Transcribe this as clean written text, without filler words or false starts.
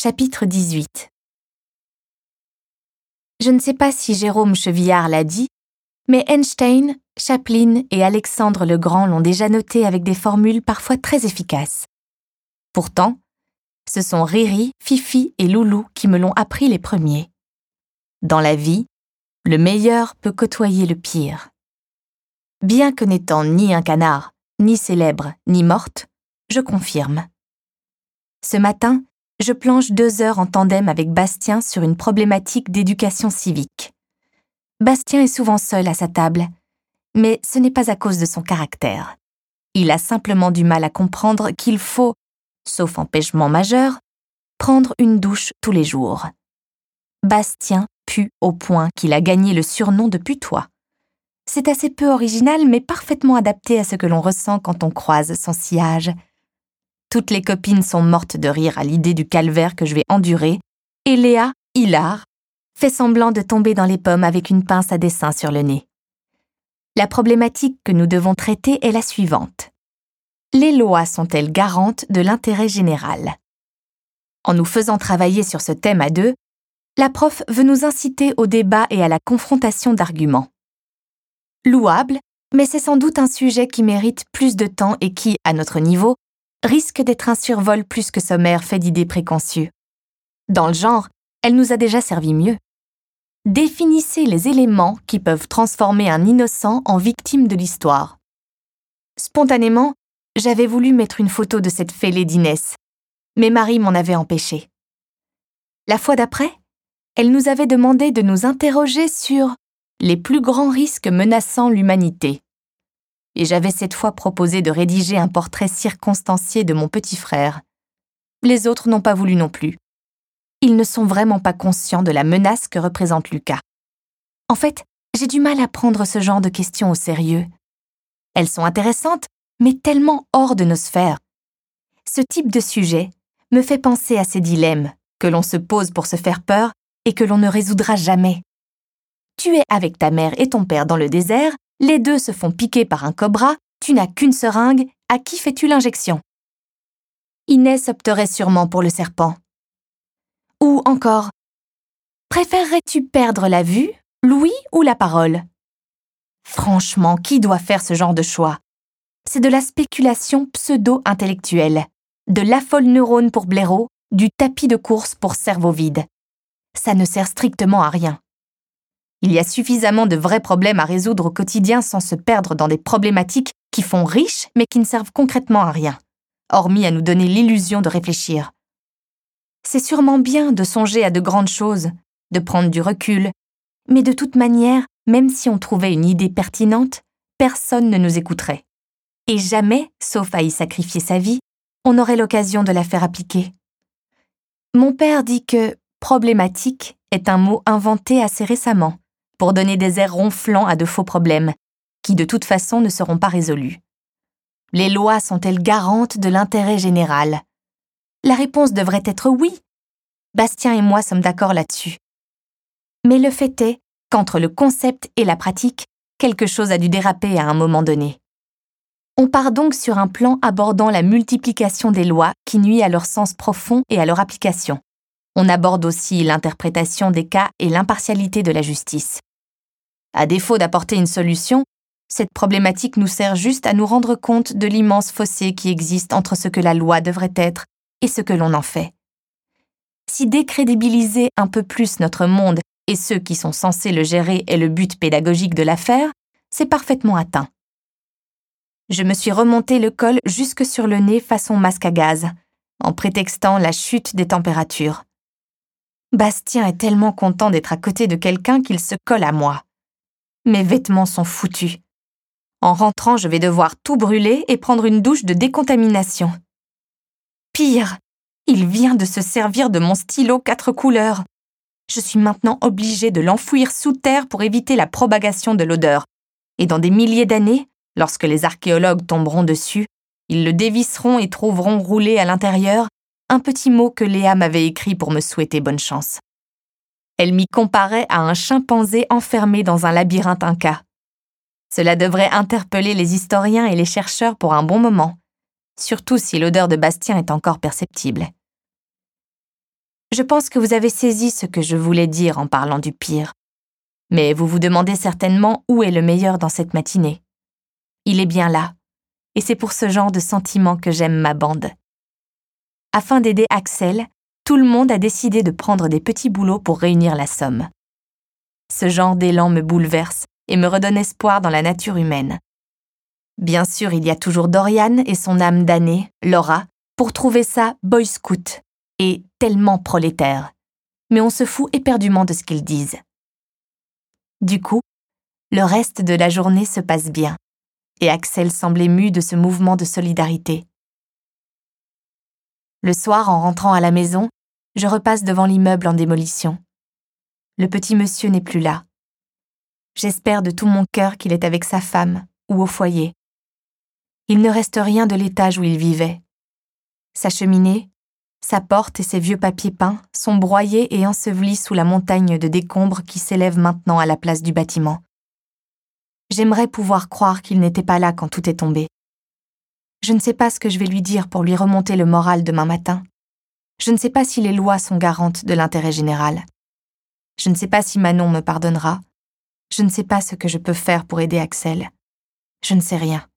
Chapitre 18. Je ne sais pas si Jérôme Chevillard l'a dit, mais Einstein, Chaplin et Alexandre le Grand l'ont déjà noté avec des formules parfois très efficaces. Pourtant, ce sont Riri, Fifi et Loulou qui me l'ont appris les premiers. Dans la vie, le meilleur peut côtoyer le pire. Bien que n'étant ni un canard, ni célèbre, ni morte, je confirme. Ce matin, je planche 2 heures en tandem avec Bastien sur une problématique d'éducation civique. Bastien est souvent seul à sa table, mais ce n'est pas à cause de son caractère. Il a simplement du mal à comprendre qu'il faut, sauf empêchement majeur, prendre une douche tous les jours. Bastien pue au point qu'il a gagné le surnom de putois. C'est assez peu original, mais parfaitement adapté à ce que l'on ressent quand on croise son sillage. Toutes les copines sont mortes de rire à l'idée du calvaire que je vais endurer, et Léa, hilare, fait semblant de tomber dans les pommes avec une pince à dessin sur le nez. La problématique que nous devons traiter est la suivante. Les lois sont-elles garantes de l'intérêt général? En nous faisant travailler sur ce thème à deux, la prof veut nous inciter au débat et à la confrontation d'arguments. Louable, mais c'est sans doute un sujet qui mérite plus de temps et qui, à notre niveau, risque d'être un survol plus que sommaire fait d'idées préconçues. Dans le genre, elle nous a déjà servi mieux. Définissez les éléments qui peuvent transformer un innocent en victime de l'histoire. Spontanément, j'avais voulu mettre une photo de cette fêlée d'Inès, mais Marie m'en avait empêché. La fois d'après, elle nous avait demandé de nous interroger sur les plus grands risques menaçant l'humanité. Et j'avais cette fois proposé de rédiger un portrait circonstancié de mon petit frère. Les autres n'ont pas voulu non plus. Ils ne sont vraiment pas conscients de la menace que représente Lucas. En fait, j'ai du mal à prendre ce genre de questions au sérieux. Elles sont intéressantes, mais tellement hors de nos sphères. Ce type de sujet me fait penser à ces dilemmes que l'on se pose pour se faire peur et que l'on ne résoudra jamais. Tu es avec ta mère et ton père dans le désert, les deux se font piquer par un cobra, tu n'as qu'une seringue, à qui fais-tu l'injection? Inès opterait sûrement pour le serpent. Ou encore, préférerais-tu perdre la vue, l'ouïe ou la parole? Franchement, qui doit faire ce genre de choix? C'est de la spéculation pseudo-intellectuelle, de l'affole neurone pour blaireau, du tapis de course pour cerveau vide. Ça ne sert strictement à rien. Il y a suffisamment de vrais problèmes à résoudre au quotidien sans se perdre dans des problématiques qui font riches mais qui ne servent concrètement à rien, hormis à nous donner l'illusion de réfléchir. C'est sûrement bien de songer à de grandes choses, de prendre du recul, mais de toute manière, même si on trouvait une idée pertinente, personne ne nous écouterait. Et jamais, sauf à y sacrifier sa vie, on aurait l'occasion de la faire appliquer. Mon père dit que « problématique » est un mot inventé assez récemment, pour donner des airs ronflants à de faux problèmes, qui de toute façon ne seront pas résolus. Les lois sont-elles garantes de l'intérêt général? La réponse devrait être oui. Bastien et moi sommes d'accord là-dessus. Mais le fait est qu'entre le concept et la pratique, quelque chose a dû déraper à un moment donné. On part donc sur un plan abordant la multiplication des lois qui nuit à leur sens profond et à leur application. On aborde aussi l'interprétation des cas et l'impartialité de la justice. À défaut d'apporter une solution, cette problématique nous sert juste à nous rendre compte de l'immense fossé qui existe entre ce que la loi devrait être et ce que l'on en fait. Si décrédibiliser un peu plus notre monde et ceux qui sont censés le gérer est le but pédagogique de l'affaire, c'est parfaitement atteint. Je me suis remonté le col jusque sur le nez façon masque à gaz, en prétextant la chute des températures. Bastien est tellement content d'être à côté de quelqu'un qu'il se colle à moi. Mes vêtements sont foutus. En rentrant, je vais devoir tout brûler et prendre une douche de décontamination. Pire, il vient de se servir de mon stylo 4 couleurs. Je suis maintenant obligée de l'enfouir sous terre pour éviter la propagation de l'odeur. Et dans des milliers d'années, lorsque les archéologues tomberont dessus, ils le dévisseront et trouveront roulé à l'intérieur un petit mot que Léa m'avait écrit pour me souhaiter bonne chance. Elle m'y comparait à un chimpanzé enfermé dans un labyrinthe inca. Cela devrait interpeller les historiens et les chercheurs pour un bon moment, surtout si l'odeur de Bastien est encore perceptible. Je pense que vous avez saisi ce que je voulais dire en parlant du pire. Mais vous vous demandez certainement où est le meilleur dans cette matinée. Il est bien là, et c'est pour ce genre de sentiment que j'aime ma bande. Afin d'aider Axel, tout le monde a décidé de prendre des petits boulots pour réunir la somme. Ce genre d'élan me bouleverse et me redonne espoir dans la nature humaine. Bien sûr, il y a toujours Dorian et son âme damnée, Laura, pour trouver ça boy scout et tellement prolétaire. Mais on se fout éperdument de ce qu'ils disent. Du coup, le reste de la journée se passe bien, et Axel semble ému de ce mouvement de solidarité. Le soir, en rentrant à la maison, je repasse devant l'immeuble en démolition. Le petit monsieur n'est plus là. J'espère de tout mon cœur qu'il est avec sa femme ou au foyer. Il ne reste rien de l'étage où il vivait. Sa cheminée, sa porte et ses vieux papiers peints sont broyés et ensevelis sous la montagne de décombres qui s'élève maintenant à la place du bâtiment. J'aimerais pouvoir croire qu'il n'était pas là quand tout est tombé. Je ne sais pas ce que je vais lui dire pour lui remonter le moral demain matin. Je ne sais pas si les lois sont garantes de l'intérêt général. Je ne sais pas si Manon me pardonnera. Je ne sais pas ce que je peux faire pour aider Axel. Je ne sais rien.